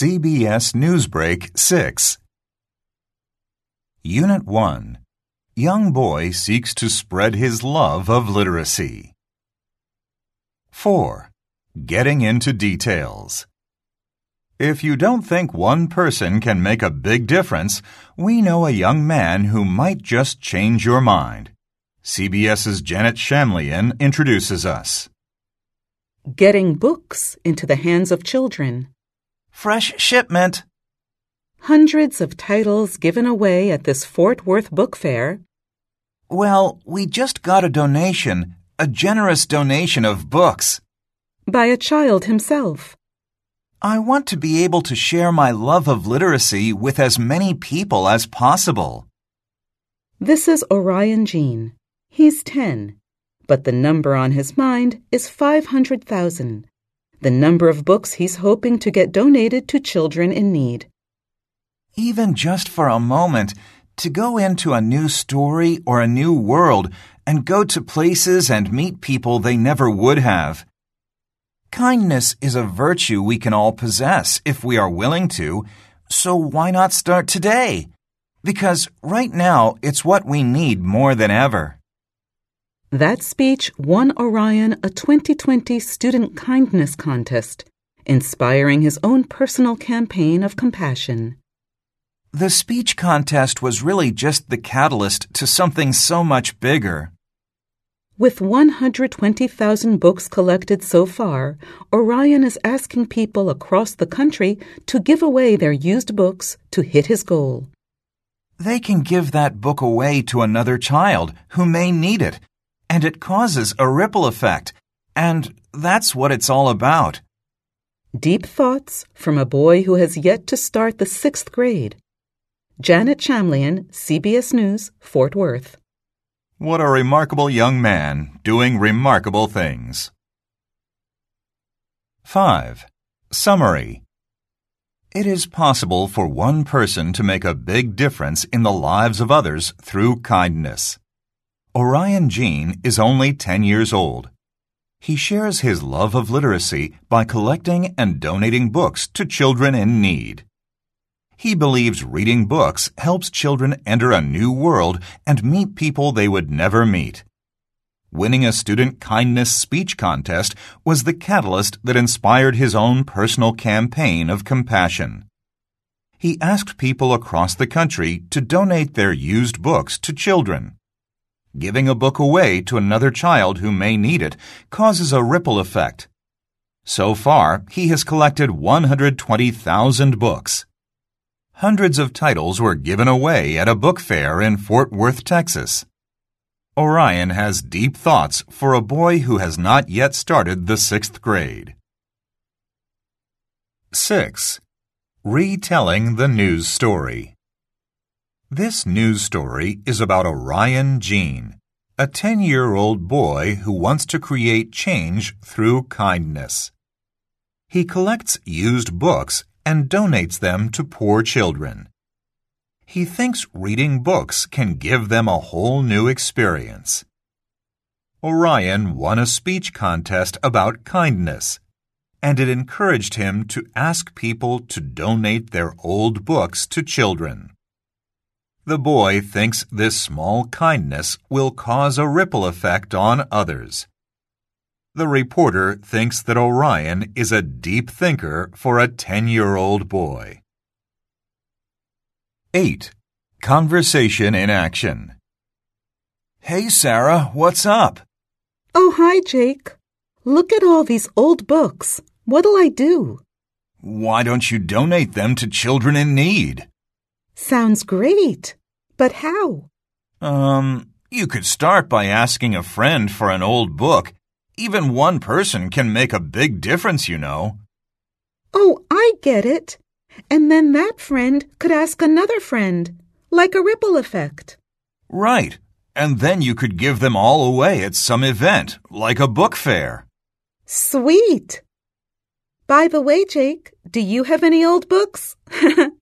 CBS Newsbreak 6. Unit 1. Young boy seeks to spread his love of literacy. 4. Getting into details. If you don't think one person can make a big difference, we know a young man who might just change your mind. CBS's Janet Shamlian introduces us. Getting books into the hands of children. Fresh shipment. Hundreds of titles given away at this Fort Worth book fair. Well, we just got a donation, a generous donation of books. By a child himself. I want to be able to share my love of literacy with as many people as possible. This is Orion Jean. He's 10, but the number on his mind is 500,000, the number of books he's hoping to get donated to children in need. Even just for a moment, to go into a new story or a new world and go to places and meet people they never would have. Kindness is a virtue we can all possess if we are willing to, so why not start today? Because right now it's what we need more than ever. That speech won Orion a 2020 Student Kindness Contest, inspiring his own personal campaign of compassion. The speech contest was really just the catalyst to something so much bigger. With 120,000 books collected so far, Orion is asking people across the country to give away their used books to hit his goal. They can give that book away to another child who may need it, and it causes a ripple effect, and that's what it's all about. Deep thoughts from a boy who has yet to start the 6th grade. Janet Shamlian, CBS News, Fort Worth. What a remarkable young man doing remarkable things. 5. Summary. It is possible for one person to make a big difference in the lives of others through kindness. Orion Jean is only 10 years old. He shares his love of literacy by collecting and donating books to children in need. He believes reading books helps children enter a new world and meet people they would never meet. Winning a student kindness speech contest was the catalyst that inspired his own personal campaign of compassion. He asked people across the country to donate their used books to children. Giving a book away to another child who may need it causes a ripple effect. So far, he has collected 120,000 books. Hundreds of titles were given away at a book fair in Fort Worth, Texas. Orion has deep thoughts for a boy who has not yet started the 6th grade. 6. Retelling the news story. This news story is about Orion Jean, a 10-year-old boy who wants to create change through kindness. He collects used books and donates them to poor children. He thinks reading books can give them a whole new experience. Orion won a speech contest about kindness, and it encouraged him to ask people to donate their old books to children. The boy thinks this small kindness will cause a ripple effect on others. The reporter thinks that Orion is a deep thinker for a 10-year-old boy. 8. Conversation in action. Hey, Sarah, what's up? Oh, hi, Jake. Look at all these old books. What'll I do? Why don't you donate them to children in need? Sounds great. But how? You could start by asking a friend for an old book. Even one person can make a big difference, you know. Oh, I get it. And then that friend could ask another friend, like a ripple effect. Right. And then you could give them all away at some event, like a book fair. Sweet. By the way, Jake, do you have any old books?